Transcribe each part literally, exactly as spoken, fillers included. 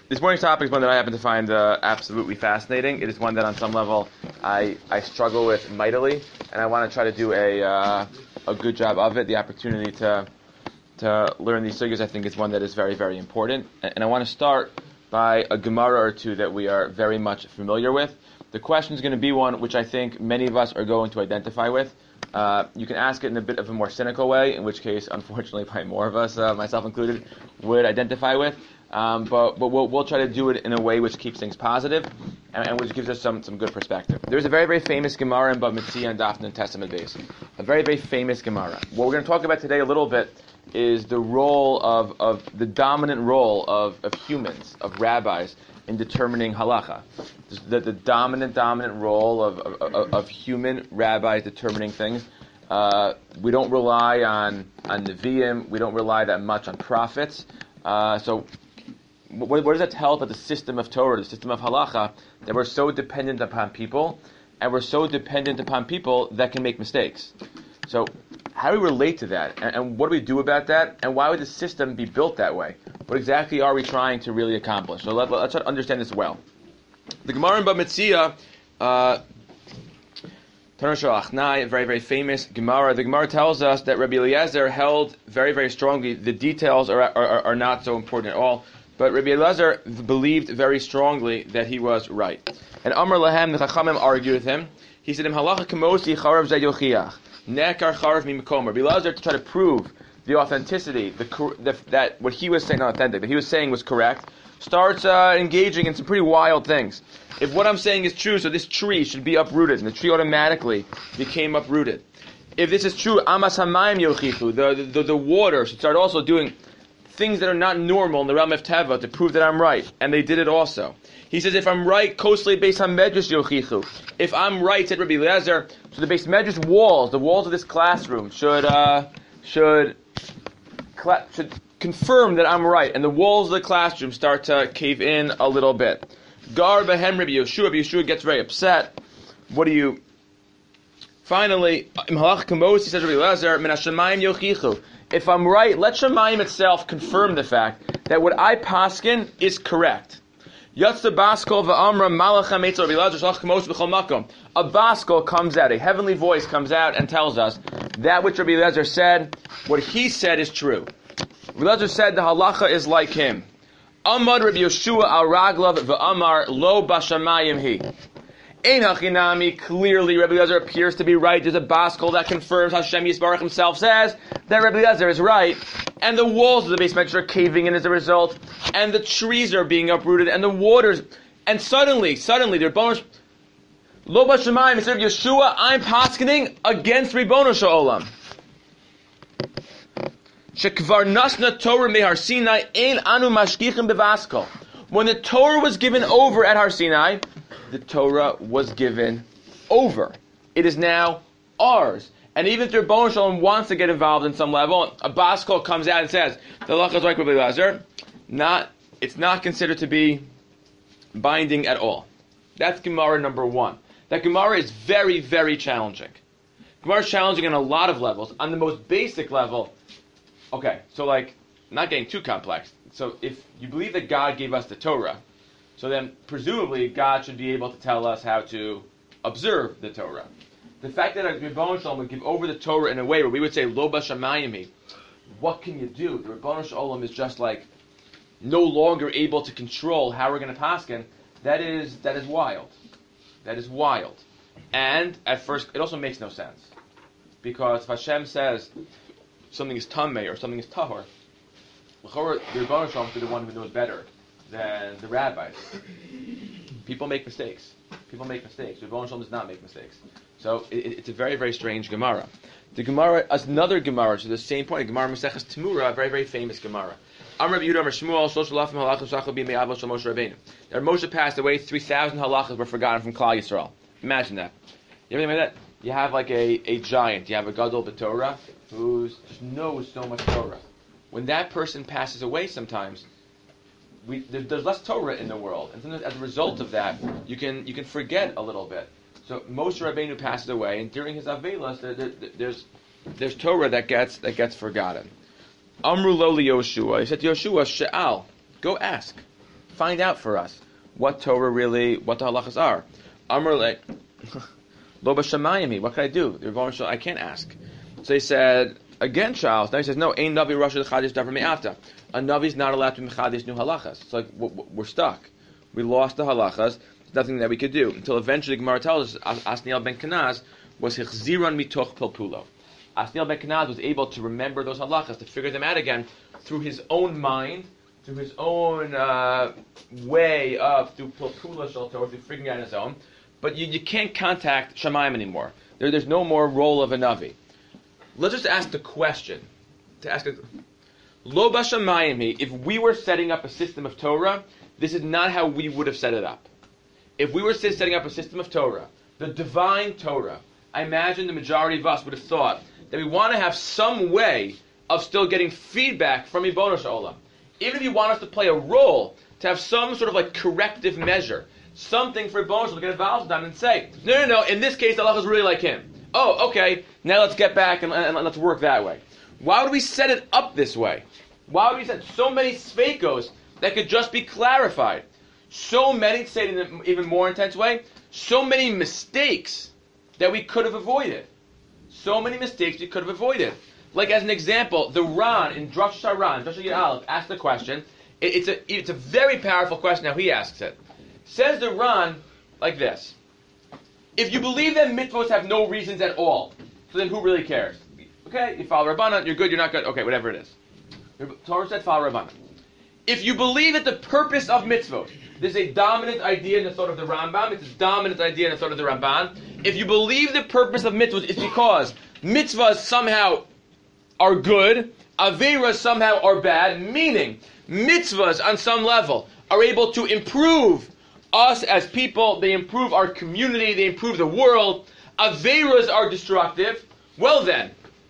This morning's topic is one that I happen to find uh, absolutely fascinating. It is one that, on some level, I I struggle with mightily, and I want to try to do a uh, a good job of it. The opportunity to to learn these sugars, I think, is one that is very, very important. And, and I want to start by a Gemara or two that we are very much familiar with. The question is going to be one which I think many of us are going to identify with. Uh, you can ask it in a bit of a more cynical way, in which case, unfortunately, probably more of us, uh, myself included, would identify with. Um, but but we'll, we'll try to do it in a way which keeps things positive and, and which gives us some, some good perspective. There's a very, very famous Gemara in Bava Metzia and Daf Nun Testament base. A very, very famous Gemara. What we're going to talk about today a little bit is the role of, of the dominant role of, of humans, of rabbis, in determining halacha. The, the dominant, dominant role of, of, of, of human rabbis determining things. Uh, we don't rely on, on Nevi'im. We don't rely that much on prophets. Uh, so what, what does that tell about the system of Torah, the system of halacha, that we're so dependent upon people, and we're so dependent upon people that can make mistakes? So how do we relate to that? And, and what do we do about that? And why would the system be built that way? What exactly are we trying to really accomplish? So let, let's try to understand this well. The Gemara in Bava Metzia, uh, Tanur Shel Achnai, a very, very famous Gemara. The Gemara tells us that Rabbi Eliezer held very, very strongly. The details are, are, are not so important at all. But Rabbi Eliezer believed very strongly that he was right. And Amar Lahem, the Chachamim argued with him. He said, Im halacha kamosi charav zay yochiach. Nekar charav mi mekomer. Rabbi Eliezer, to try to prove the authenticity, the, the that what he was saying, not authentic, but he was saying was correct, starts uh, engaging in some pretty wild things. If what I'm saying is true, so this tree should be uprooted, and the tree automatically became uprooted. If this is true, amas hamayim yochichu, the, the the water should start also doing things that are not normal in the realm of Teva to prove that I'm right, and they did it also. He says, if I'm right, kosle beis hamedrash yochichu. If I'm right, said Rabbi Eliezer, so the beis medrash walls, the walls of this classroom should uh, should should confirm that I'm right, and the walls of the classroom start to cave in a little bit. Gar behem Rabbi Yeshua, Rabbi Yeshua gets very upset. What do you... Finally, im halach kamos, he says Rabbi Eliezer, min hashamayim yochichu. If I'm right, let Shamayim itself confirm the fact that what I paskin is correct. Yatsa baskol va'amra malach hametz Rabbi Eliezer shalach kamos b'chol makom. A baskol comes out, a heavenly voice comes out and tells us that which Rabbi Eliezer said, what he said is true. Rabbi Eliezer said the halacha is like him. Amad Rabbi Yeshua al raglav va'amar lo bashamayim hi. Ein hachinami, clearly Rabbi Eliezer appears to be right. There's a baskol that confirms Hashem Yisbarach himself says that Rabbi Eliezer is right. And the walls of the base medrash are caving in as a result. And the trees are being uprooted. And the waters. And suddenly, suddenly, the Rebbeinu Lo Bashamayim, instead of Yeshua, I'm paskening against Ribbono Shel Olam. Shekvar nasna Torah me Har Sinai ein anu mashgichim bevaskol. When the Torah was given over at Har Sinai, the Torah was given over. It is now ours. And even if the Ribbono Shel Olam wants to get involved in some level, a baskol comes out and says, the halacha is like Rabbi Eliezer, not, it's not considered to be binding at all. That's Gemara number one. That Gemara is very, very challenging. Gemara is challenging on a lot of levels. On the most basic level, okay, so like, not getting too complex. So if you believe that God gave us the Torah, so then presumably God should be able to tell us how to observe the Torah. The fact that Ribbono Shel Olam would give over the Torah in a way where we would say, Lo Bashamayim, what can you do? The Ribbono Shel Olam is just like no longer able to control how we're going to paskin. That is, that is wild. That is wild. And at first, it also makes no sense. Because if Hashem says something is tameh or something is tahor, the Ribbono Shel Olam is the one who knows better than the rabbis. People make mistakes. People make mistakes. Ribbono Shel Olam does not make mistakes. So it, it's a very, very strange Gemara. The Gemara, another Gemara to the same point, Gemara Maseches Temura, a very, very famous Gemara. Amar Rabbi Yehuda Amar Shmuel Shlosh Alafim Halachos Shachal B'Yimei Avos Shel Moshe Rabbeinu. That Moshe passed away, three thousand halachas were forgotten from Klal Yisrael. Imagine that. You ever think about that? You have like a, a giant. You have a Gadol B'Torah who knows so much Torah. When that person passes away, sometimes we, there, there's less Torah in the world, and sometimes as a result of that, you can you can forget a little bit. So Moshe Rabbeinu passes away, and during his avelos, there, there, there's there's Torah that gets that gets forgotten. Amru lo li Yoshua. He said to Yoshua, She'al, go ask. find out for us what Torah really, what the halachas are. Amr le, lo b'shamayim, what can I do? The Rebbeinu Shalom, I can't ask. So he said, again, Charles. Now he says, no, ein navi Rosh Chadish davar me'afta. A navi is not allowed to mechadish new halachas. It's like we're stuck. We lost the halachas. There's nothing that we could do until eventually Gemara tells us Asniel ben Kenaz was hichziran mitoch pilpulo. Asniel ben Kenaz was able to remember those halachas, to figure them out again through his own mind, through his own uh, way of through pilpula shel Torah, through figuring out his own. But you, you can't contact Shamayim anymore. There, there's no more role of a navi. Let's just ask the question. To ask a, Lo b'shamayim, if we were setting up a system of Torah, this is not how we would have set it up. If we were setting up a system of Torah, the divine Torah, I imagine the majority of us would have thought that we want to have some way of still getting feedback from Ribono Shel Olam. Even if you want us to play a role, to have some sort of like corrective measure, something for Ribono Shel Olam to get involved in and say, no, no, no, in this case, Allah is really like him. Oh, okay, now let's get back and, and, and let's work that way. Why would we set it up this way? Why would we set so many sveikos that could just be clarified? So many, to say it in an even more intense way, so many mistakes that we could have avoided. So many mistakes we could have avoided. Like as an example, the Ran in Drush Sharan, Drush Yud Aleph, asked the question. It, it's a it's a very powerful question. Now he asks it. Says the Ran like this: if you believe that mitzvos have no reasons at all, so then who really cares? Okay, you follow Rabbanan, you're good, you're not good. Okay, whatever it is. The Torah said follow Rabbanan. If you believe that the purpose of mitzvot, there's a dominant idea in the thought of the Rambam, it's a dominant idea in the thought of the Ramban. If you believe the purpose of mitzvot is because mitzvahs somehow are good, averas somehow are bad, meaning mitzvahs on some level are able to improve us as people, they improve our community, they improve the world, averas are destructive, well then,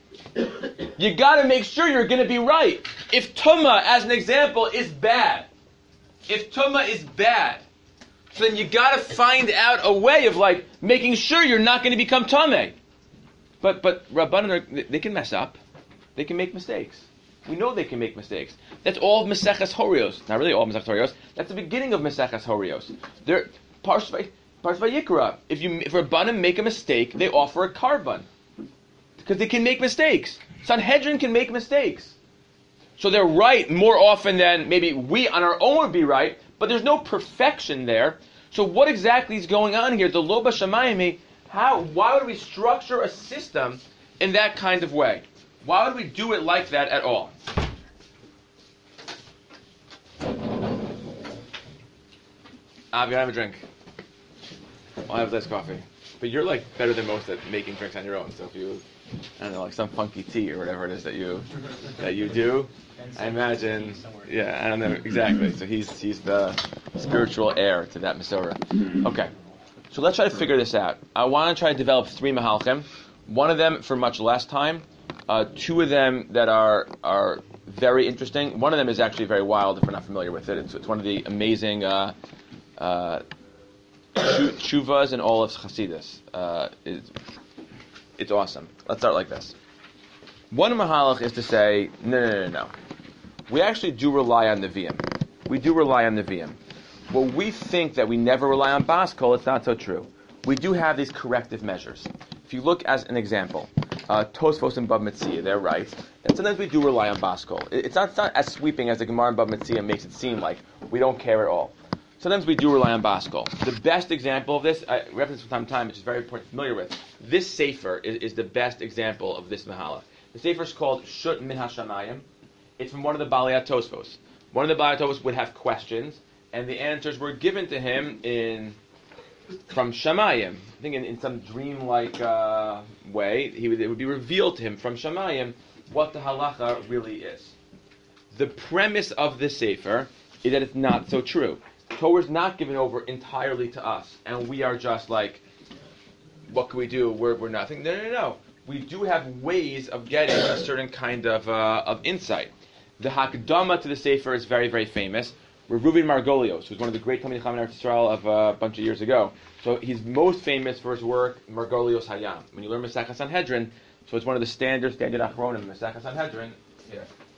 you got to make sure you're going to be right. If Tumah, as an example, is bad, if Tumah is bad, so then you got to find out a way of like making sure you're not going to become Tameh. But but Rabbanan, they can mess up, they can make mistakes. We know they can make mistakes. That's all of Maseches Horios. Not really all of Maseches Horios. That's the beginning of Maseches Horios. They're Parshas Vayikra. If you if Rabbanan make a mistake, they offer a carbon. Because they can make mistakes. Sanhedrin can make mistakes. So they're right more often than maybe we on our own would be right, but there's no perfection there. So what exactly is going on here? The Lo b'shamayim, how, why would we structure a system in that kind of way? Why would we do it like that at all? Avi, have a drink. I'll have less coffee. But you're like better than most at making drinks on your own, so if you... I don't know, like some funky tea or whatever it is that you that you do. I imagine, yeah, I don't know exactly. So he's he's the spiritual heir to that Masorah. Okay, so let's try to figure this out. I want to try to develop three Mahalchim. One of them for much less time. Uh, two of them that are are very interesting. One of them is actually very wild if we're not familiar with it. It's, it's one of the amazing uh, uh, shuvas in all of Chassidus. Uh, it's, it's awesome. Let's start like this. One Mahalach is to say, no, no, no, no. We actually do rely on Nevi'im. We do rely on Nevi'im. Well, we think that we never rely on Bas Kol, it's not so true. We do have these corrective measures. If you look as an example, uh, Tosfos and Bab Metzia, they're right. And sometimes we do rely on Bas Kol. It's not, it's not as sweeping as the Gemara and Bab Metzia makes it seem like we don't care at all. Sometimes we do rely on Bas Kol. The best example of this, I reference from time to time, which is very important, familiar with, this Sefer is, is the best example of this Mahalach. The Sefer is called Shut Min HaShamayim. It's from one of the Balei Tosfos. One of the Balei Tosfos would have questions, and the answers were given to him in from Shamayim. I think in, in some dream-like uh, way, he would, it would be revealed to him from Shamayim what the halacha really is. The premise of the Sefer is that it's not so true. Torah is not given over entirely to us, and we are just like, what can we do? We're, we're nothing. No, no, no, no. We do have ways of getting a certain kind of uh, of insight. The Hakdama to the Sefer is very, very famous. Reuven Margolios, who's one of the great Talmidei Chacham in Eretz Yisrael of uh, a bunch of years ago. So he's most famous for his work, Margolios Hayam. When you learn Masechah Sanhedrin, so it's one of the standard, standard Achronim, Masechah Sanhedrin. Here.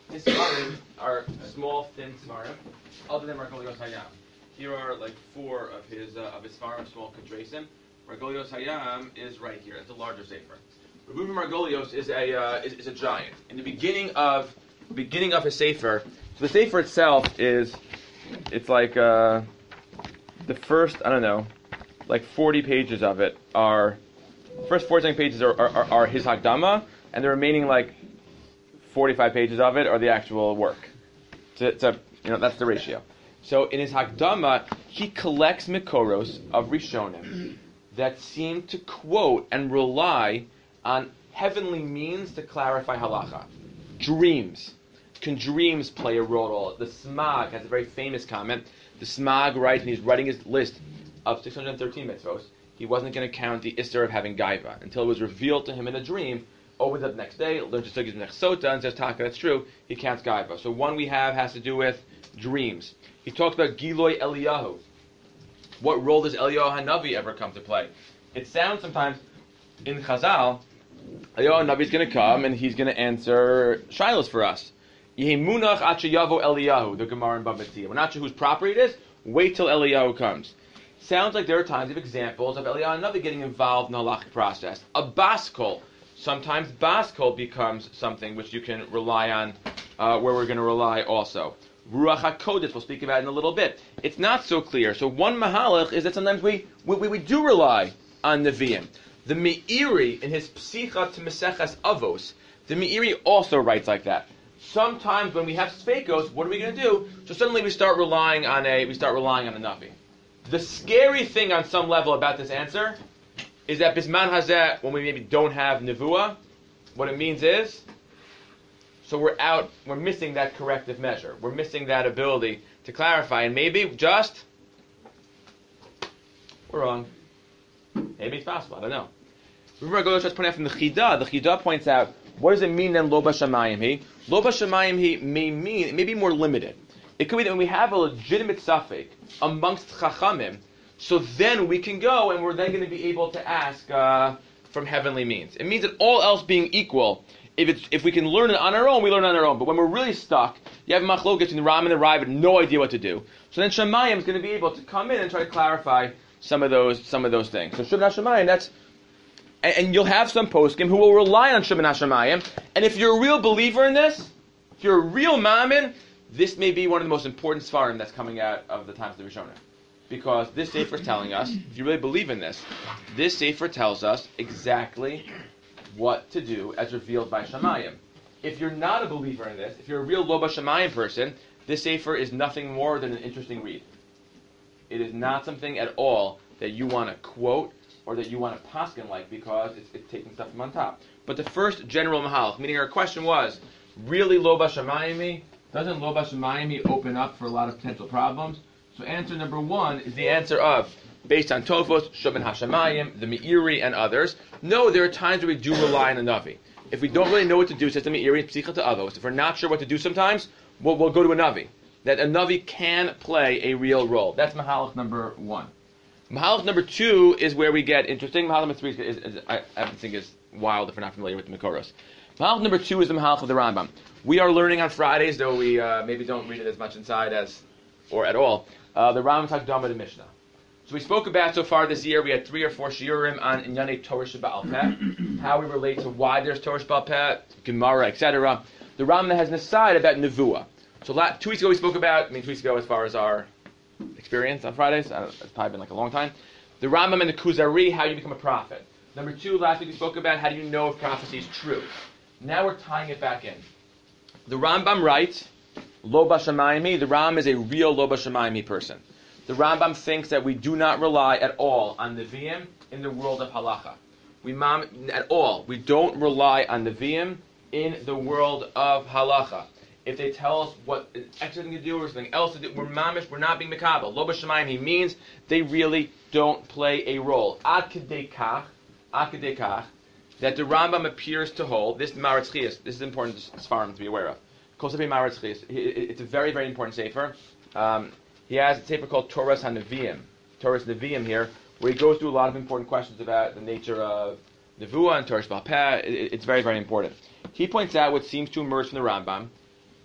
his svarim are small, thin svarim. Other than Margolios Hayam. Here are like four of his uh, of his svarim, small Kedrasim. Margolios Hayam is right here. It's a larger sefer. Reuven Margolios is a uh, is, is a giant. In the beginning of beginning of his sefer, so the sefer itself is it's like uh, the first I don't know, like forty pages of it are first forty pages are, are, are his Hagdama, and the remaining like forty-five pages of it are the actual work. To, to, you know, that's the ratio. So in his Hagdama, he collects Mikoros of Rishonim that seem to quote and rely on heavenly means to clarify halacha. Dreams. Can dreams play a role at all? The Smag has a very famous comment. The Smag writes, and he's writing his list of six hundred thirteen mitzvos, he wasn't going to count the Isser of having Gaiva until it was revealed to him in a dream. Opens up the next day, learns to Sugis Nechsota, and says, Taka, that's true, he counts Gaiva. So one we have has to do with dreams. He talks about Giloi Eliyahu. What role does Eliyahu HaNavi ever come to play? It sounds sometimes in Chazal, Eliyahu HaNavi is going to come and he's going to answer shilos for us. Yehimunach Achayavo Eliyahu, the Gemara in Bava Metzia. We're not sure whose property it is. Wait till Eliyahu comes. Sounds like there are times of examples of Eliyahu HaNavi getting involved in the halachic process. A baskol. Sometimes baskol becomes something which you can rely on, uh, where we're going to rely also. Ruach HaKodesh, we'll speak about it in a little bit. It's not so clear. So one mahalach is that sometimes we we, we do rely on Nevi'im. The Meiri, in his Psicha to Meseches Avos, the Meiri also writes like that. Sometimes when we have Sfeikos, what are we going to do? So suddenly we start relying on a we start relying on a Navi. The scary thing on some level about this answer is that Bisman Hazeh, when we maybe don't have Nevuah, what it means is, so we're out, we're missing that corrective measure. We're missing that ability to clarify, and maybe just, we're wrong. Maybe it's possible, I don't know. Remember, I go to point out from the Chida, the Chida points out, what does it mean then, Lo B'Shamayim Hi? Lo B'Shamayim Hi may mean, it may be more limited. It could be that when we have a legitimate suffix amongst Chachamim, so then we can go and we're then going to be able to ask uh, from heavenly means. It means that all else being equal, if it's, if we can learn it on our own, we learn it on our own. But when we're really stuck, you have Machlokes in the Ram and the Rai, but no idea what to do. So then Shamayim is going to be able to come in and try to clarify some of those some of those things. So Shemon HaShamayim, that's, and, and you'll have some poskim who will rely on Shemon HaShamayim. And if you're a real believer in this, if you're a real Ma'amin, this may be one of the most important Svarim that's coming out of the times of the Rishonim. Because this Sefer is telling us, if you really believe in this, this Sefer tells us exactly what to do as revealed by Shamayim. If you're not a believer in this, if you're a real Lo B'Shamayim person, this Sefer is nothing more than an interesting read. It is not something at all that you want to quote or that you want to paskin like, because it's, it's taking stuff from on top. But the first general mahalach, meaning our question was, really Lo B'Shamayim? Doesn't Lo B'Shamayim open up for a lot of potential problems? So answer number one is the answer of, based on Tofos, Shemon HaShamayim, the Meiri, and others. No, there are times where we do rely on a Navi. If we don't really know what to do, says the Meiri, Psicha to Avos, if we're not sure what to do sometimes, we'll, we'll go to a Navi. That a Navi can play a real role. That's Mahalach number one. Mahalach number two is where we get interesting. Mahalach number three is, is, is I, I think is wild if we're not familiar with the Mikoros. Mahalach number two is the Mahalach of the Rambam. We are learning on Fridays, though we uh, maybe don't read it as much inside as, or at all, uh, the Rambam's Hagdama to Mishnah. So we spoke about so far this year, we had three or four shiurim on Inyane Torah Sheba'al Peh, how we relate to why there's Torah Sheba'al Peh, Gemara, et cetera. The Rambam has an aside about Nevuah. So last, two weeks ago we spoke about, I mean two weeks ago as far as our experience on Fridays, I don't know, it's probably been like a long time, the Rambam and the Kuzari, how you become a prophet. Number two, last week we spoke about how do you know if prophecy is true. Now we're tying it back in. The Rambam writes, Lo B'Shamayim, the Rambam is a real Lo B'Shamayim person. The Rambam thinks that we do not rely at all on Nevi'im in the world of halacha. We at all. We don't rely on Nevi'im in the world of halacha. If they tell us what extra thing to do or something else to do, we're mamish, we're not being mekabel. Lo B'Shamayim, he means they really don't play a role. Ad kedei kach, ad kedei kach, that the Rambam appears to hold, this Maharatz Chiyas, this is important Sfarim to be aware of. Kosepi Maharatz Chiyas, it's a very, very important sefer. Um, he has a sefer called Torah's HaNevi'im, Torah's Nevi'im here, where he goes through a lot of important questions about the nature of Nevuah and Torah Sheba'al Peh. It's very, very important. He points out what seems to emerge from the Rambam,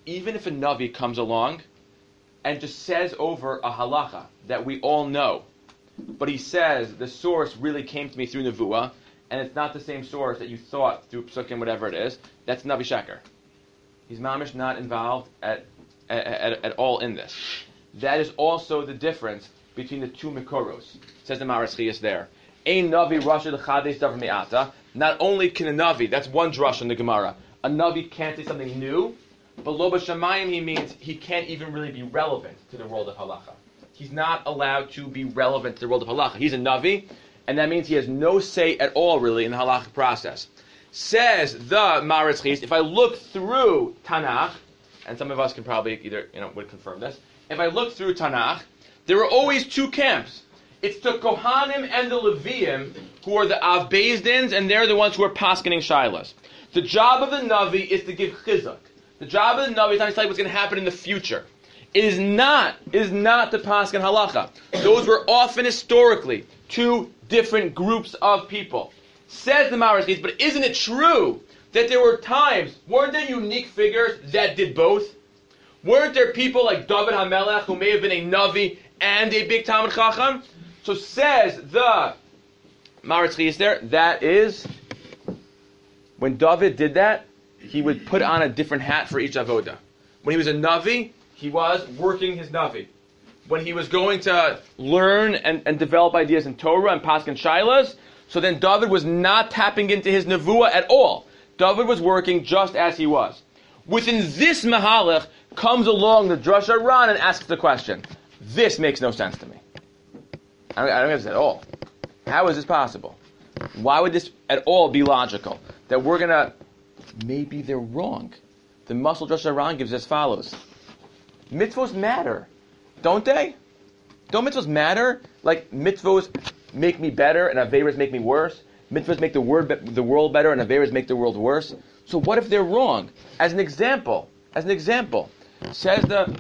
even if a Navi comes along and just says over a halacha that we all know, but he says the source really came to me through Nevuah, and it's not the same source that you thought through Psukim, whatever it is, that's Navi Sheker. He's mamish not involved at, at, at, at all in this. That is also the difference between the two Mikoros. Says the Maris Chiyas there. Ein Navi Rasha L'chadei Davar Mi'ata. Not only can a Navi, that's one drush in the Gemara, a Navi can't say something new, but Lo B'Shamayim, he means he can't even really be relevant to the world of halacha. He's not allowed to be relevant to the world of halacha. He's a Navi, and that means he has no say at all, really, in the halachic process. Says the Maris Chiyas, if I look through Tanakh, and some of us can probably either, you know, would confirm this, if I look through Tanakh, there are always two camps. It's the Kohanim and the Leviim who are the Av Beis Dins, and they're the ones who are paskening Shilas. The job of the Navi is to give chizuk. The job of the Navi is not to tell you what's going to happen in the future. It is not, it is not the pasken halacha. Those were often historically two different groups of people. Says the Maris Chiyas, but isn't it true that there were times, weren't there unique figures that did both? Weren't there people like David HaMelech who may have been a Navi and a big Talmid Chacham? So says the Maris Chiyas there, that is, when David did that, he would put on a different hat for each avoda. When he was a Navi, he was working his Navi. When he was going to learn and, and develop ideas in Torah and Paskin Shilas, so then David was not tapping into his Nevuah at all. David was working just as he was. Within this Mahalach comes along the Drush Aran and asks the question. This makes no sense to me. I don't, I don't get this at all. How is this possible? Why would this at all be logical? That we're going to... Maybe they're wrong. The Muscle Drush Aran gives as follows. Mitzvos matter, don't they? Don't mitzvos matter? Like mitzvos make me better and Averas make me worse. Mitzvahs make the word be- the world better and Averas make the world worse. So what if they're wrong? As an example, as an example, says the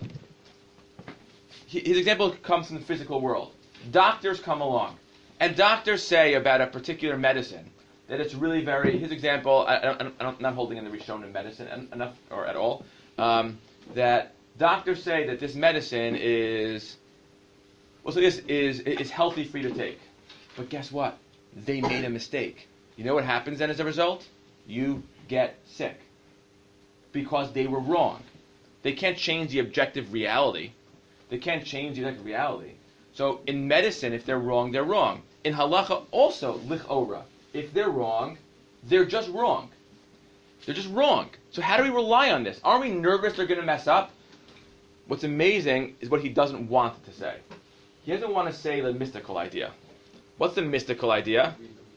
his example comes from the physical world. Doctors come along, and doctors say about a particular medicine that it's really very. His example, I, I, I'm not holding in the Rishonim medicine enough or at all. Um, that doctors say that this medicine is well, so this is is healthy for you to take. But guess what? They made a mistake. You know what happens then as a result? You get sick. Because they were wrong. They can't change the objective reality. They can't change the objective reality. So in medicine, if they're wrong, they're wrong. In halacha also, lichora. If they're wrong, they're just wrong. They're just wrong. So how do we rely on this? Aren't we nervous they're going to mess up? What's amazing is what he doesn't want to say. He doesn't want to say the mystical idea. What's the mystical idea?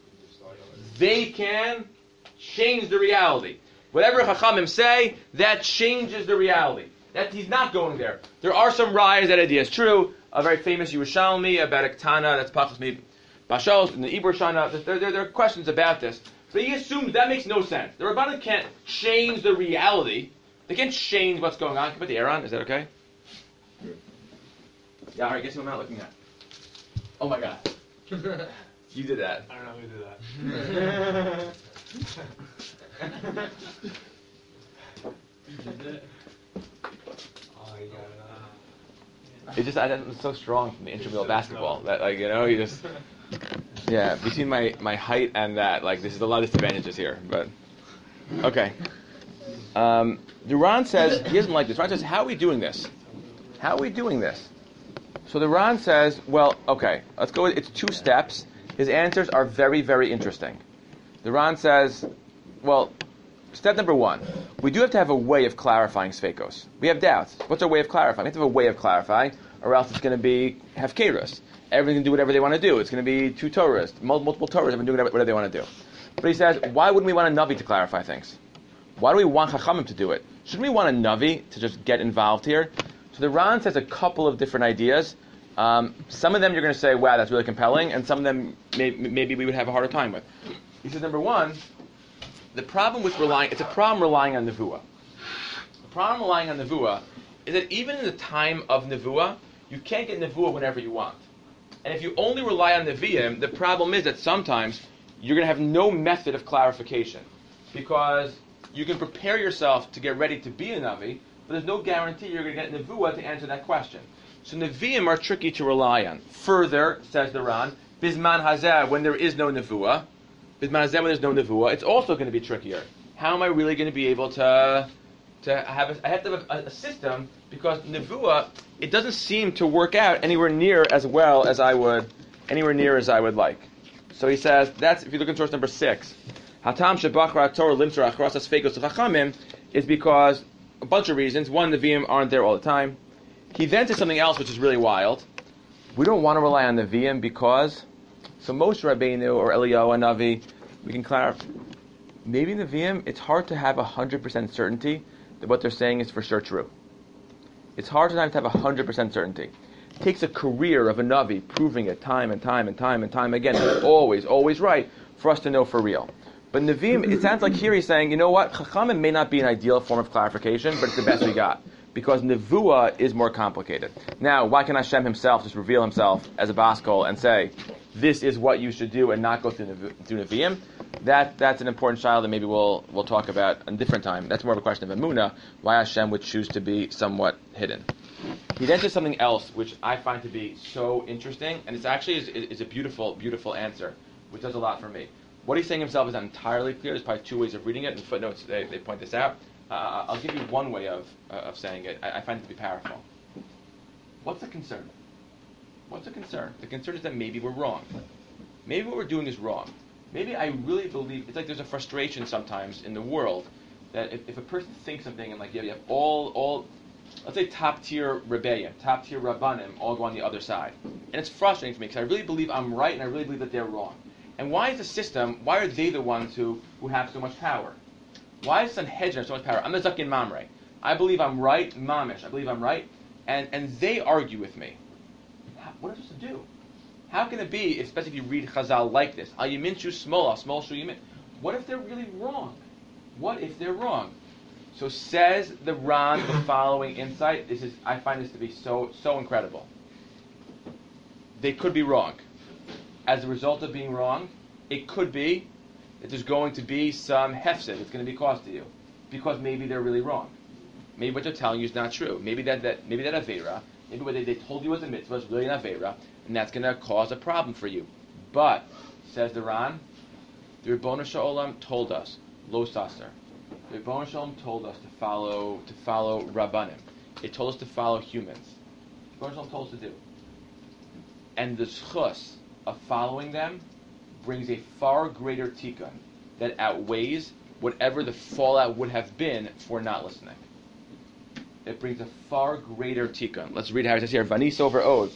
They can change the reality. Whatever Chachamim say, that changes the reality. That he's not going there. There are some rayas that idea is true. A very famous Yerushalmi about a Ketana that's Pachas me Bashos in the Ibur Shana. There, there, there are questions about this. But he assumes that makes no sense. The Rabbanan can't change the reality. They can't change what's going on. Can I put the air on? Is that okay? Yeah, all right, guess who I'm not looking at? Oh my God. You did that. I don't know who did that. You did it? Oh, you got it. Uh, It just, I, it's so strong from the intramural basketball. That, like, you know, you just... Yeah, between my, my height and that, like, there's a lot of disadvantages here, but... Okay. Um, Duran says, he doesn't like this. Duran says, how are we doing this? How are we doing this? So the Ran says, well, okay, let's go with, it's two steps. His answers are very, very interesting. The Ran says, well, step number one, we do have to have a way of clarifying Sveikos. We have doubts. What's our way of clarifying? We have to have a way of clarifying, or else it's going to be Hefkerus. Everyone can do whatever they want to do. It's going to be two Torahs, multiple Torahs have been doing whatever they want to do. But he says, why wouldn't we want a Navi to clarify things? Why do we want Chachamim to do it? Shouldn't we want a Navi to just get involved here? So the Ran says a couple of different ideas. Um, some of them you're going to say, wow, that's really compelling, and some of them may, maybe we would have a harder time with. He says, number one, the problem with relying, it's a problem relying on Nevuah. The problem relying on Nevuah is that even in the time of Nevuah, you can't get Nevuah whenever you want. And if you only rely on Nevi'im, the problem is that sometimes you're going to have no method of clarification. Because you can prepare yourself to get ready to be a Navi, but there's no guarantee you're going to get nevuah to answer that question. So neviim are tricky to rely on. Further, says the Ran, bisman hazeh, when there is no nevuah, bisman hazeh, when there's no nevuah, it's also going to be trickier. How am I really going to be able to to have a, I have to have a, a system, because nevuah, it doesn't seem to work out anywhere near as well as I would, anywhere near as I would like. So he says, that's, if you look at source number six, Hatam shebachra Torah limtzar achrosas fekos chachamim, is because a bunch of reasons. One, the Nevi'im aren't there all the time. He then says something else which is really wild. We don't want to rely on the Nevi'im because, so Moshe Rabbeinu or Eliyahu Navi, we can clarify, maybe in the Nevi'im, it's hard to have one hundred percent certainty that what they're saying is for sure true. It's hard sometimes to have one hundred percent certainty. It takes a career of a Navi proving it time and time and time and time again, and it's always, always right for us to know for real. But Nevi'im, it sounds like here he's saying, you know what, Chachamim may not be an ideal form of clarification, but it's the best we got. Because Nevuah is more complicated. Now, why can Hashem himself just reveal himself as a Baskol and say, this is what you should do and not go through, Nev- through Nevi'im? That, that's an important child that maybe we'll we'll talk about a different time. That's more of a question of Emunah, why Hashem would choose to be somewhat hidden. He then says something else, which I find to be so interesting, and it's actually is, is a beautiful, beautiful answer, which does a lot for me. What he's saying himself is not entirely clear. There's probably two ways of reading it. In footnotes, they, they point this out. Uh, I'll give you one way of uh, of saying it. I, I find it to be powerful. What's the concern? What's the concern? The concern is that maybe we're wrong. Maybe what we're doing is wrong. Maybe I really believe, it's like there's a frustration sometimes in the world that if, if a person thinks something and like you have all, all let's say top tier rebbeim, top tier rabbanim all go on the other side. And it's frustrating for me because I really believe I'm right and I really believe that they're wrong. And why is the system, why are they the ones who, who have so much power? Why is Sanhedrin have so much power? I'm the Zakin Mamre. I believe I'm right, Mamish. I believe I'm right. And and they argue with me. How, what am I supposed to do? How can it be, especially if you read Chazal like this, Al Yamin Shu Smola, Smol Shu Yamin? What if they're really wrong? What if they're wrong? So says the Ran the following insight. This is, I find this to be so so incredible. They could be wrong. As a result of being wrong, it could be that there's going to be some hefsed that's going to be cost to you, because maybe they're really wrong. Maybe what they're telling you is not true. Maybe that, that maybe that avera, maybe what they, they told you was a mitzvah is really an avera, and that's going to cause a problem for you. But says the Ran, the Ribono Shel Olam told us lo saser. The Ribono Shel Olam told us to follow to follow rabbanim. It told us to follow humans. The Ribono Shel Olam told us to do. And the schus of following them brings a far greater tikkun that outweighs whatever the fallout would have been for not listening. It brings a far greater tikkun. Let's read how it says here. Vanis over Od.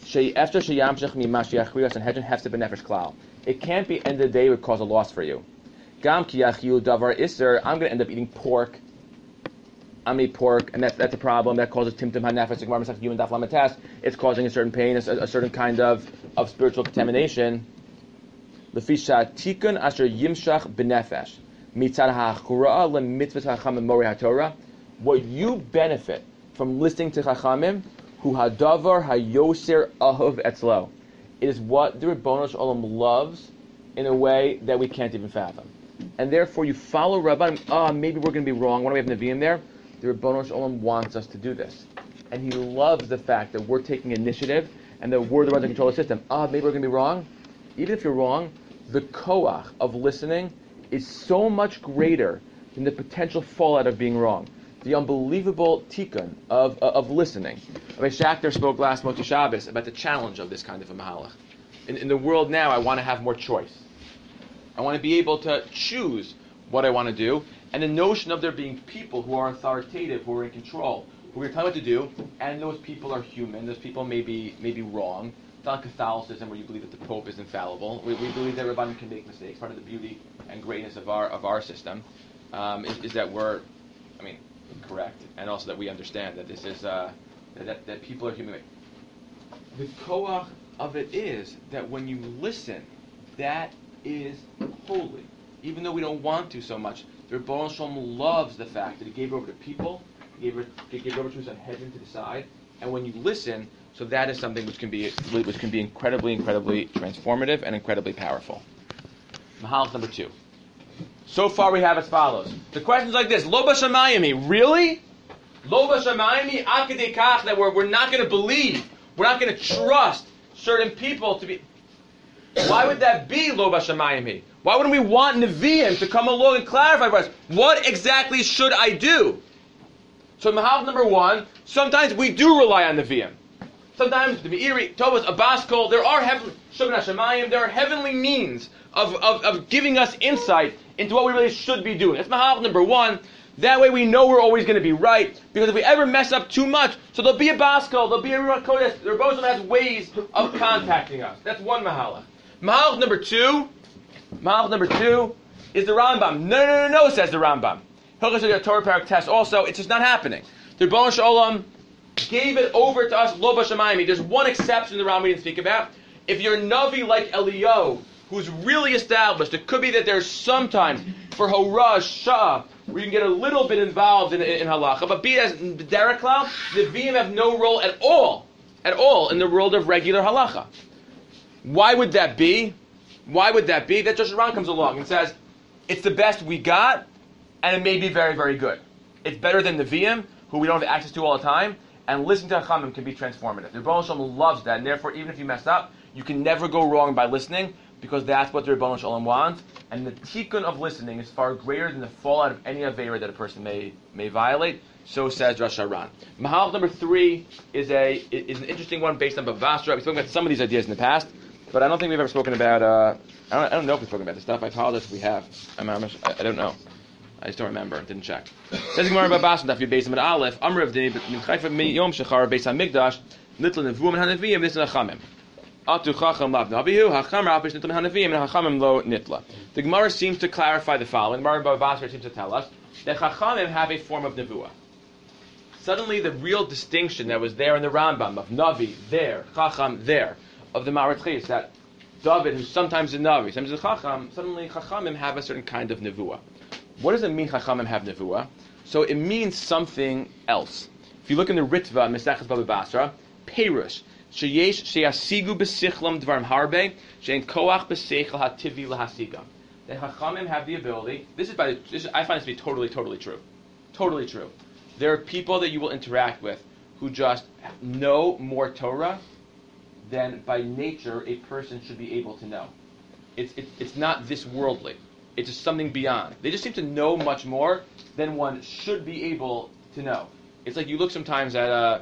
It can't be end of the day would cause a loss for you. Gam ki yachiu davar iser. I'm going to end up eating pork. I'm going to eat pork, and that's that's a problem. That causes timtum hanefesh. Gemara Masechet Yuma Daf Lamed Tes. It's causing a certain pain, a, a certain kind of, of spiritual contamination. Lefisha tikkun asher yimshach benefesh mitzad ha'achura lemitzvah ha'chachamim mori ha'torah. What you benefit from listening to Chachamim, hu hadavar hayoser ahav etzlo, it is what the Ribono Shel Olam loves in a way that we can't even fathom. And therefore, you follow Rabbanim. Ah, oh, maybe we're going to be wrong. Why do we have Nevi'im there? The Ribono Shel Olam wants us to do this, and He loves the fact that we're taking initiative and that we're the ones that control the system. Ah, oh, maybe we're going to be wrong. Even if you're wrong, the koach of listening is so much greater than the potential fallout of being wrong. The unbelievable tikkun of uh, of listening. Rabbi Schachter spoke last Motzei Shabbos about the challenge of this kind of a mahalach. In, in the world now, I want to have more choice. I want to be able to choose what I want to do, and the notion of there being people who are authoritative, who are in control, who are telling what to do, and those people are human. Those people may be may be wrong. It's not Catholicism where you believe that the Pope is infallible. We, we believe that Rabbanim can make mistakes. Part of the beauty and greatness of our of our system um, is, is that we're, I mean, correct, and also that we understand that this is uh, that that people are human. The koach of it is that when you listen, that is holy. Even though we don't want to so much, the Ribono Shel Olam loves the fact that He gave it over to people, He gave it, he gave it over to His Sanhedrin to decide, and when you listen, so that is something which can be which can be incredibly, incredibly transformative and incredibly powerful. Mahalach number two. So far we have as follows. The question's like this: Lo b'shamayim, really? Lo b'shamayim ad kedei kach that we're, we're not going to believe, we're not going to trust certain people to be. Why would that be lo b'shamayim? Why wouldn't we want Nevi'im to come along and clarify for us, what exactly should I do? So Mahav number one, sometimes we do rely on Nevi'im. Sometimes the Meiri, Tovas, Abaskol, there are heavenly Shugna Shemayim, there are heavenly means of, of, of giving us insight into what we really should be doing. That's Mahav number one. That way we know we're always going to be right. Because if we ever mess up too much, so there'll be a Baskol, there'll be a Ruach Kodesh, the Rebbe has ways of contacting us. That's one Mahalach. Mahalach number two, Mahalach number two is the Rambam. No, no, no, no, says the Rambam. Hilchos Torah Parak test also, it's just not happening. The Rebbe Shalom gave it over to us, lo b'shamayim. There's one exception the Rambam didn't speak about. If you're a Navi like Eliyahu, who's really established, it could be that there's sometimes for Horah, Shah, where you can get a little bit involved in, in, in halacha, but be as Derek Cloud, the Nevi'im have no role at all, at all in the world of regular halacha. Why would that be? Why would that be? That Josh Ran comes along and says, it's the best we got, and it may be very, very good. It's better than Nevi'im, who we don't have access to all the time, and listening to Chachamim can be transformative. The Rebbeinu Shalom loves that, and therefore, even if you mess up, you can never go wrong by listening, because that's what the Rebbeinu Shalom wants. And the tikkun of listening is far greater than the fallout of any avera that a person may may violate. So says Rosh Haran. Mahalach number three is a is an interesting one based on Bava Basra. We've spoken about some of these ideas in the past, but I don't think we've ever spoken about. Uh, I don't I don't know if we've spoken about this stuff. I apologize if we have. I'm, I'm, I, I don't know. I just don't remember. Didn't check. Says Gemara Bava Basra daf Yud Beis Aleph Amr of Dini Min Chayfa Mi Yom Shechar Beis Hamikdash Nitla Nevuim and Hanaviyim Nisna Chamim. Atu Chacham Lav Navihu Hacham Rapish Nitla Hanaviyim and Hachamim Lo Nitla. The Gemara seems to clarify the following. Gemara Bava Basra seems to tell us that Chachamim have a form of nevuah. Suddenly, the real distinction that was there in the Rambam of Navi there, Chacham there, of the Maratchis, that David, who's sometimes a Navi, sometimes a Chacham, suddenly Chachamim have a certain kind of nevuah. What does it mean Chachamim have nevuah? So it means something else. If you look in the Ritva, Mesechus Bava Basra, Perush, Sheyesh Sheyasigu B'sichlam Dvarim Harbe, Shein Koach B'seichel Hativi Lahasigam. The Chachamim have the ability. This is by the, this is, I find this to be totally, totally true. Totally true. There are people that you will interact with who just know more Torah than by nature a person should be able to know. It's it, it's not this worldly. It's just something beyond. They just seem to know much more than one should be able to know. It's like you look sometimes at uh,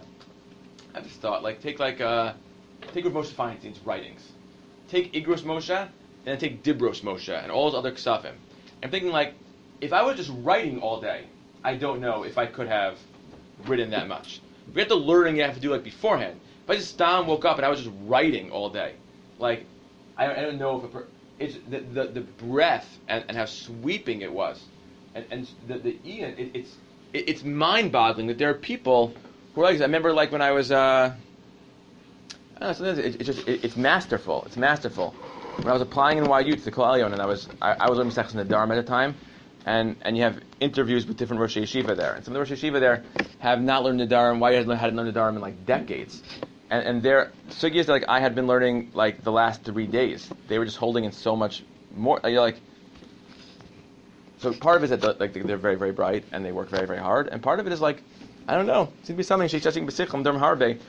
I just thought like take like uh, take Rav Moshe Feinstein's writings, take Igros Moshe, and then take Dibros Moshe and all those other ksafim. I'm thinking like if I was just writing all day, I don't know if I could have written that much. Forget the learning you have to do like beforehand. If I just down woke up and I was just writing all day, like I, I don't know if a per, it's the, the the breadth and, and how sweeping it was, and and the the Ian it, it's it, it's mind-boggling that there are people who are like I remember like when I was uh, I don't know sometimes it, it's just it, it's masterful it's masterful when I was applying in Y U to the Kol Elyon and I was I, I was learning Sechus Nedarim at the time. And and you have interviews with different Rosh Yeshiva there. And some of the Rosh Yeshiva there have not learned Nedarim. Why hadn't learned Nedarim in like decades. And and their sugyas that like I had been learning like the last three days. They were just holding in so much more. You're like, so part of it is that the, like they're very very bright and they work very very hard. And part of it is like, I don't know. It seems to be something. Something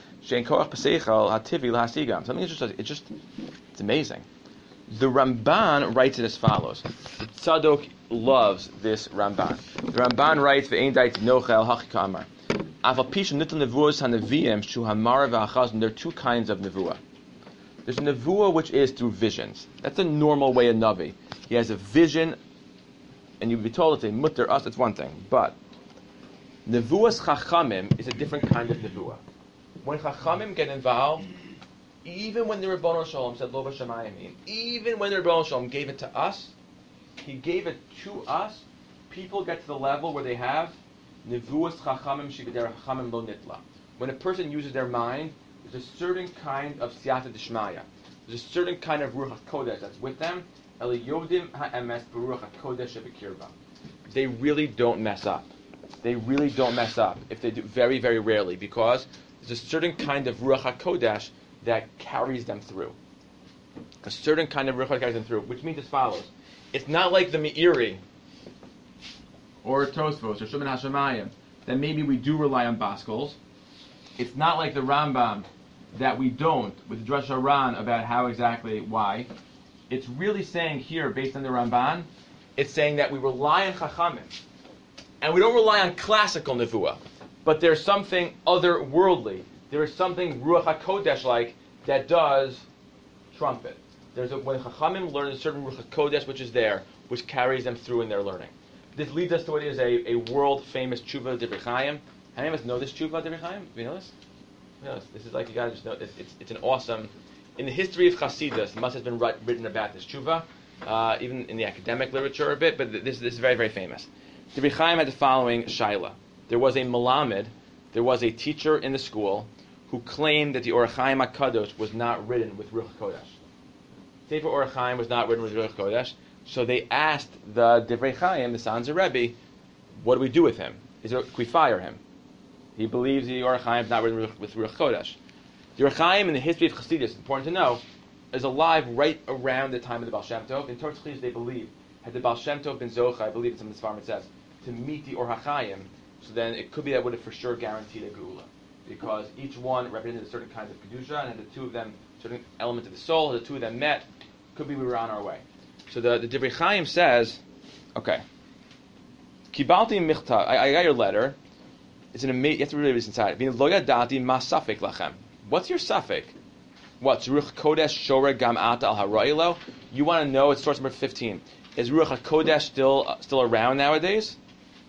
is just it's just it's amazing. The Ramban writes it as follows. The Tzadok loves this Ramban. The Ramban writes, "Ve'ein dait nochel hachika amar." Aval pisha nitel nevuos hanaviyim shu hamar v'achazon. There are two kinds of nevuah. There's a nevuah which is through visions. That's a normal way of navi. He has a vision, and you'd be told it's a mutter us. That's one thing, but nevuas chachamim is a different kind of nevuah. When chachamim get involved, even when the Rebbeinu Shalom said Lo b'shamayim, even when the Rebbeinu Shalom gave it to us, he gave it to us. People get to the level where they have nevuas chachamim shibidei chachamim lo nitla. When a person uses their mind, there's a certain kind of siyata d'shmaya. There's a certain kind of ruach hakodesh that's with them. Eli yodim ha'emes b'ruach hakodesh shebekirba. They really don't mess up. They really don't mess up. If they do, very very rarely, because there's a certain kind of ruach hakodesh that carries them through. A certain kind of ruach carries them through, which means as follows. It's not like the Meiri or Tosfos or Shulchan HaShamayim that maybe we do rely on Baskals. It's not like the Rambam that we don't, with Drush Haran about how exactly why. It's really saying here, based on the Ramban, it's saying that we rely on Chachamim. And we don't rely on classical Nevuah. But there's something otherworldly. There is something Ruach HaKodesh-like that does trumpet. There's a, when Chachamim learn a certain Ruach HaKodesh which is there, which carries them through in their learning. This leads us to what is a, a world-famous tshuva Divrei Chaim. How many of us know this tshuva Divrei Chaim? Do you know this? You know this? This is like, you gotta just know, it's, it's, it's an awesome, in the history of Chassidus, much has been written about this tshuva, uh, even in the academic literature a bit, but this, this is very, very famous. Divrei Chaim had the following shaila. There was a Melamed, there was a teacher in the school, who claimed that the Orach Chaim HaKadosh was not written with Ruach HaKodesh. Sefer Orach Chaim was not written with Ruach HaKodesh, so they asked the Divrei Chaim, the Sanzer Rebbe, what do we do with him? Is there, can we fire him? He believes the Orach Chaim is not written with Ruach HaKodesh. The Orach Chaim in the history of Chassidus, it's important to know, is alive right around the time of the Baal Shem Tov. In Torah Chassidus, they believe, had the Baal Shem Tov been Zocha, I believe it's in the Sfarim it says, to meet the Orach Chaim, so then it could be that would have for sure guaranteed a Geula. Because each one represented a certain kind of Kedusha, and had the two of them, certain element of the soul, the two of them met, could be we were on our way. So the, the Divrei Chaim says, okay, Kibalti michta, I, I got your letter. It's an amazing, you have to read this inside. Lo yadati ma safek lachem. What's your safek? What's Ruach Kodesh Shora Gam Ata Al Harayilo? You want to know, it's source number fifteen. Is Ruach HaKodesh still uh, still around nowadays?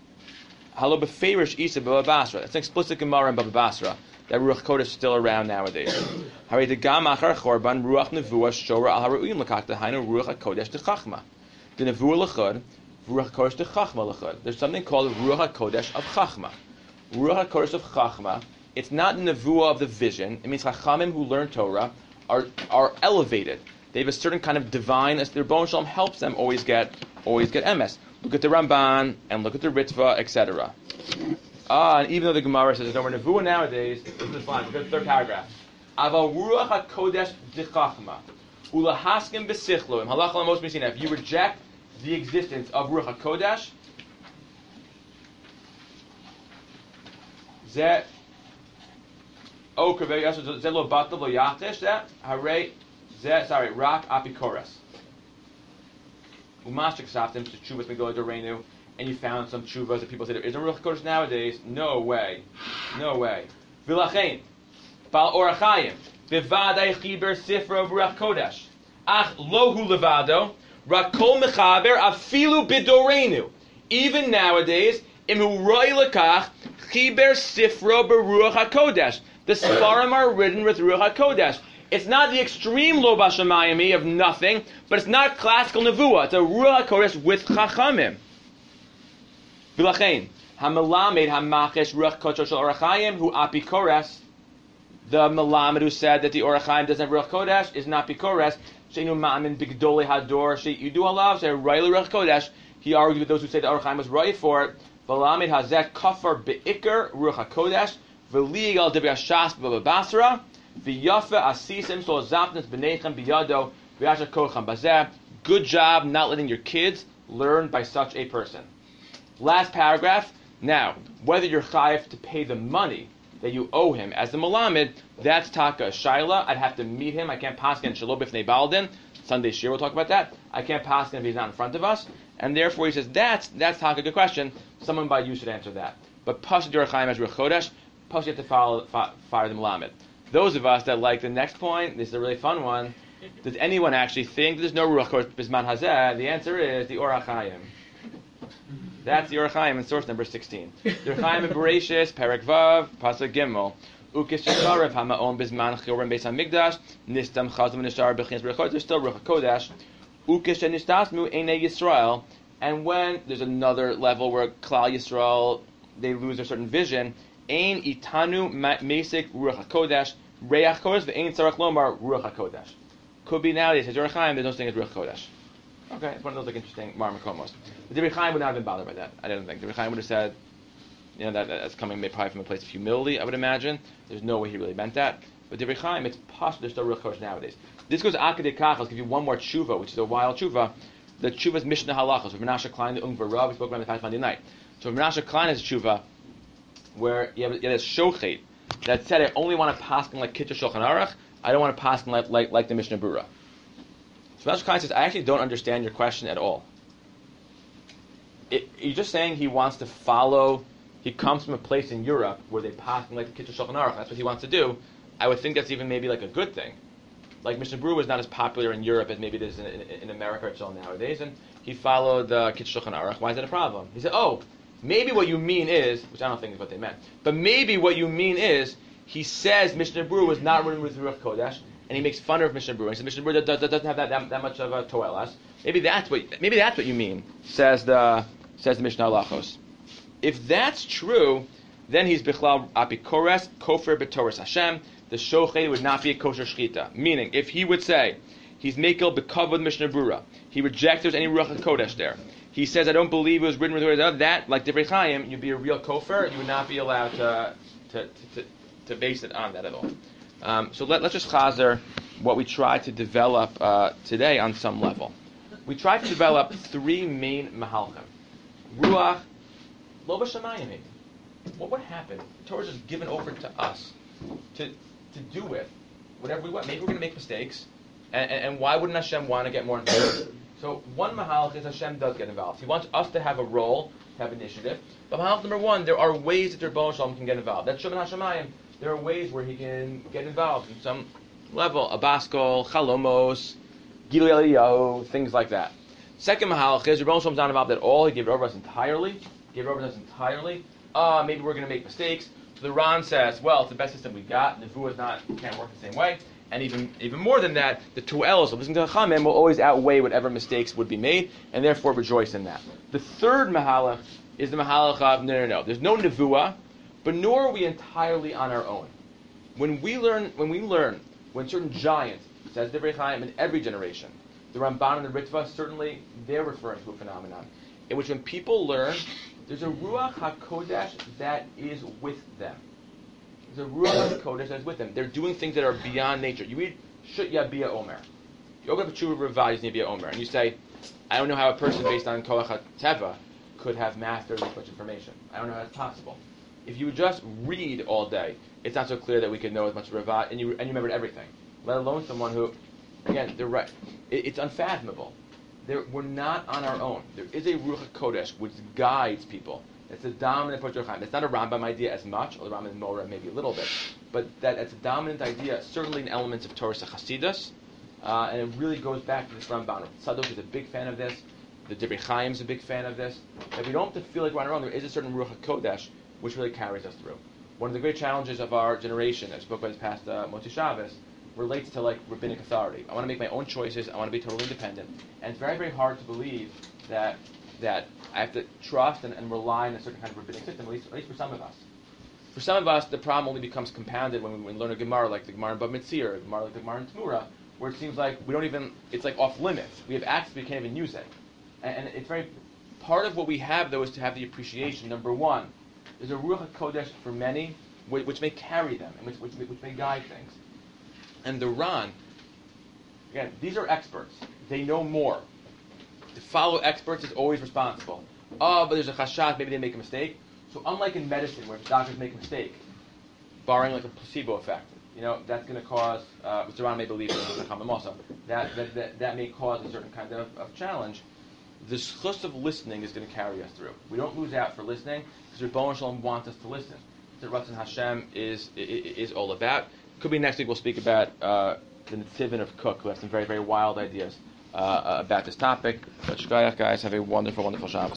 Halo beferish Isa Baba Basra. It's an explicit Gemara in Baba Basra that Ruach Kodesh is still around nowadays. Hari de Gam Achar Chorban Ruach Nevuah Shora Al Harayim Lakakta Hainu Ruach HaKodesh De Chachma. The Nevuah Lechad, Ruach HaKodesh De Chachma Lechad. There's something called Ruach HaKodesh of Chachma. Ruach HaKodesh of Chachma. It's not the Nevuah of the vision. It means Chachamim who learn Torah are are elevated. They have a certain kind of divine, as their Bon Shalom helps them always get always get emes. Look at the Ramban and look at the Ritva, et cetera. Ah, and even though the Gemara says there's no more Nevuah nowadays, listen to this line. Look at the third paragraph. Aval Ruach HaKodesh D'Chachma Ulahaskim B'Sichlo Im Halach L'Mos Misina. If you reject the existence of Ruach HaKodesh, Zeh Oh, Kaveh Yasser Zeh Lo Batav Lo Yachish Zeh Harei Zeh Sorry Rak Apikoras. Umashik Saftim to Chuvas Megillah Doreinu, and you found some Chuvas that people say there isn't Ruach HaKodesh nowadays. No way, no way. Vilachein Bal Orach Chaim Bevadai Chiber Sifra Ruach Kodesh Ach Lohu Levado Rakol Mechaber Afilu Bidoreinu. Even nowadays, Imu Roi Lekach Chiber Sifra Beruach HaKodesh. The Sfarim are written with Ruach HaKodesh. It's not the extreme Lo Bashamayimi of nothing, but it's not classical Nevuah. It's a Ruach HaKodesh with Chachamim. V'lachein, HaMelamed HaMachesh Ruach HaKodesh Shel Orach Chaim Hu Apikores. The Melamed who said that the Orach Chaim doesn't have Ruach HaKodesh is not Apikores. Sheinu Ma'amin Bigdolei Hador Sheyidu Alav Say Rayli Ruach HaKodesh. He argued with those who say the Orach Chaim was right for it. V'lamed Hazek Kafar Be'ikr Ruach HaKodesh V'liig Al Divrei Shas B'Baba Basra. V'yafa asisim so zapnes b'neichem b'yado v'yasha kocham bazeh. Good job not letting your kids learn by such a person. Last paragraph. Now, whether you're chayiv to pay the money that you owe him as the Melamed, that's taka shaila. I'd have to meet him. I can't pass in shalom b'fnei baldin. Sunday shir we'll talk about that. I can't pass in if he's not in front of us. And therefore he says that's that's taka good question. Someone by you should answer that. But pasha Orach Chaim as Ruach Kodesh. Pasha you have to follow, fire, fire the Melamed. Those of us that like the next point, this is a really fun one. Does anyone actually think there's no Ruach HaKodesh Bisman Hazeh? The answer is the Orach Chaim. That's the Orach Chaim in source number sixteen. The Orach Chaim in Bereshis, Perek Vav, Pasuk Gimel. Ukis Shekarev Hamaon Bisman Chilrim Beis HaMikdash Nistam Chazim Nishar B'Chinas Berachot. There's still Ruach HaKodesh. Ukis Shenistasmu Einei Yisrael. And when there's another level where Klal Yisrael, they lose a certain vision, Ein itanu mesik ruach hakodesh reach kodesh ve'ein tzarach lomar ruach hakodesh. Could be nowadays. Says Orach Chaim, there's no such thing as ruach kodesh. Okay, it's one of those like interesting marmakomos. But Divrei Chaim would not have been bothered by that. I don't think Divrei Chaim would have said, you know, that that's coming maybe probably from a place of humility. I would imagine. There's no way he really meant that. But Divrei Chaim, it's possible there's still ruach kodesh nowadays. This goes akadei kach. I'll give you one more tshuva, which is a wild tshuva. The tshuva's Mishnah halachos. Menashe Klein the Ung V'Rav. We spoke about it the past Monday night. So Menashe Klein has a tshuva. where you have, you have a shochet that said, I only want to paskin like Kitzur Shulchan Aruch, I don't want to paskin like, like, like the Mishnah Berurah. So Mashal Klein says, I actually don't understand your question at all. It, you're just saying he wants to follow, he comes from a place in Europe where they paskin like the Kitzur Shulchan Aruch, that's what he wants to do. I would think that's even maybe like a good thing. Like Mishnah Berurah was not as popular in Europe as maybe it is in, in, in America or so nowadays, and he followed the uh, Kitzur Shulchan Aruch. Why is that a problem? He said, oh, maybe what you mean is, which I don't think is what they meant, but maybe what you mean is, he says Mishnah Berurah was not written with Ruach Kodesh, and he makes fun of Mishnah Berurah. He says Mishnah Berurah does, doesn't have that, that, that much of a toelas. Maybe that's what maybe that's what you mean, says the says the Mishnah Halachos. If that's true, then he's bichlal apikores kofer b'toras Hashem. The shochet would not be a kosher shchita. Meaning, if he would say he's mekel b'kavod Mishnah Berurah, he rejects there's any Ruach Kodesh there. He says I don't believe it was written with that, like Divrei Chaim, you'd be a real kofer. You would not be allowed to to to, to, to base it on that at all. Um, so let, let's just chazer what we try to develop uh, today on some level. We tried to develop three main mahalchim. Ruach, lo b'shamayim. What would happen? The Torah is just given over to us to to do with whatever we want. Maybe we're going to make mistakes, and, and, and why wouldn't Hashem want to get more involved? So one mahalch is Hashem does get involved. He wants us to have a role, to have initiative. But mahalch number one, there are ways that Rebbeinu Shalom can get involved. That's Shemin HaShamayim. There are ways where he can get involved in some level. Abaskol, Chalomos, Gilui Eliyahu, things like that. Second mahalach is Rebbeinu Shalom's not involved at all. He gave it over to us entirely. He gave it over to us entirely. Uh, maybe we're going to make mistakes. So the Ran says, well, it's the best system we got. Nevuah is not, can't work the same way. And even even more than that, the tu'elos of listening to the Chachamim will always outweigh whatever mistakes would be made, and therefore rejoice in that. The third mahalach is the mahalach of, no, no, no. There's no nevuah, but nor are we entirely on our own. When we learn, when we learn, when certain giants, says Divrei Chaim, in every generation, the Ramban and the Ritva, certainly they're referring to a phenomenon in which when people learn, there's a Ruach HaKodesh that is with them. There's a Ruach HaKodesh that is with them. They're doing things that are beyond nature. You read Shut Yabia Omer. You open up a Tshuva Ravad, Yabia Omer, and you say, I don't know how a person based on Koach HaTeva could have mastered this much information. I don't know how that's possible. If you just read all day, it's not so clear that we could know as much Ravad, and you and you remembered everything. Let alone someone who, again, they're right. It, it's unfathomable. There, we're not on our own. There is a Ruach HaKodesh which guides people. It's a dominant approach to Chaim. It's not a Rambam idea as much, or the Rambam and Mora maybe a little bit, but that it's a dominant idea, certainly in elements of Torah Chasidus, uh, and it really goes back to this Ramban. Tzadok is a big fan of this. The Divrei Chaim is a big fan of this. That we don't have to feel like we're on our own. There is a certain Ruach HaKodesh which really carries us through. One of the great challenges of our generation, I spoke about this past uh, Motzi Shabbos, relates to like rabbinic authority. I want to make my own choices. I want to be totally independent, and it's very, very hard to believe that that I have to trust and, and rely on a certain kind of rabbinic system. At least, at least for some of us. For some of us, the problem only becomes compounded when we, when we learn a Gemara like the Gemara in Bava Metzia, or a Gemara like the Gemara in Tamura, where it seems like we don't even. It's like off limits. We have access, we can't even use it, and, and it's very. Part of what we have though is to have the appreciation. Number one, there's a Ruach HaKodesh for many, which, which may carry them and which, which, which may guide things. And the Ran, again, these are experts. They know more. To follow experts is always responsible. Oh, but there's a chashash, maybe they make a mistake. So unlike in medicine, where doctors make a mistake, barring like a placebo effect, you know, that's going to cause, uh, which the Ran may believe in the Chachamim also, that, that, that, that may cause a certain kind of, of challenge. The schus of listening is going to carry us through. We don't lose out for listening, because Rebbeinu Shalom wants us to listen. That's what Ratzon Hashem is, is, is all about. Could be next week we'll speak about uh, the Netivin of Cook, who have some very, very wild ideas uh, uh, about this topic. But Shkayach, guys, have a wonderful, wonderful Shabbos.